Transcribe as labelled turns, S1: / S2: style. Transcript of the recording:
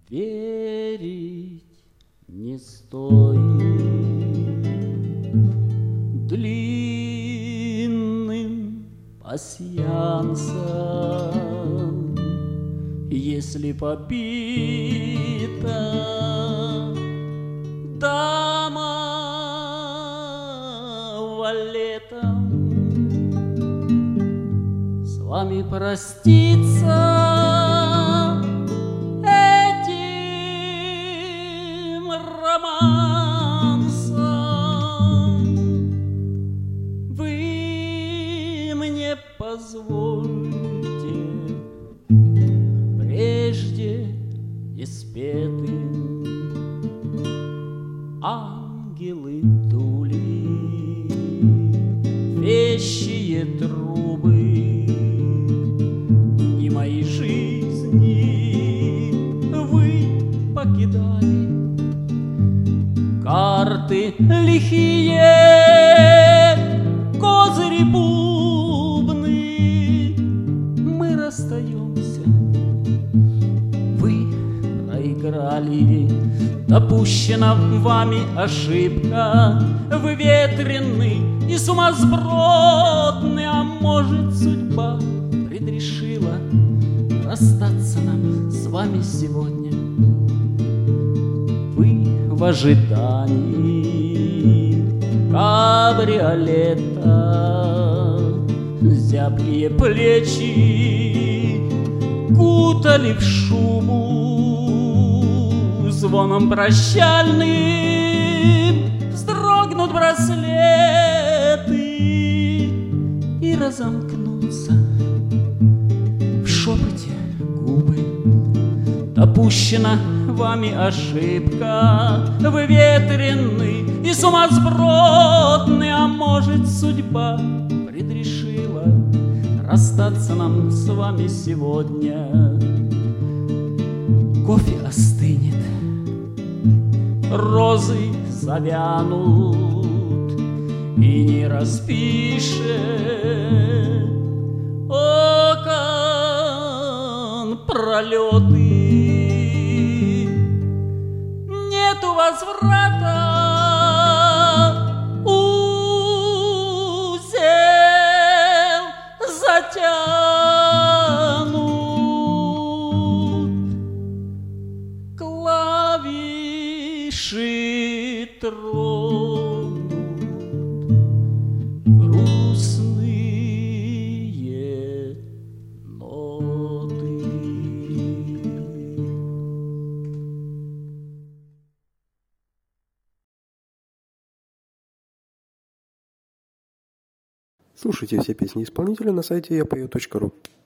S1: верить не стоит длинным пасьянсом, если побита дама валетом, с вами проститься этим романсом вы мне позвольте прежде неспетым. Ангелы дули вещие трубы дни моей жизни вы покидали. Карты лихие, козыри бубны, мы расстаемся. Вы проиграли, допущена вами ошибка, вы ветрены и сумасбродны, а может судьба предрешила расстаться нам с вами сегодня. Вы в ожидании кабриолета, зябкие плечи кутали в шубу, звоном прощальным вздрогнут браслеты и разомкнутся в шепоте губы. Допущена вами ошибка, вы ветрены и сумасбродны, а может судьба предрешила расстаться нам с вами сегодня. Кофе остынет, розы завянут и не распишет окон пролеты. Нету возврата, узел затянут, клавиши тронут грустные ноты.
S2: Слушайте все песни исполнителя на сайте yapою.ru.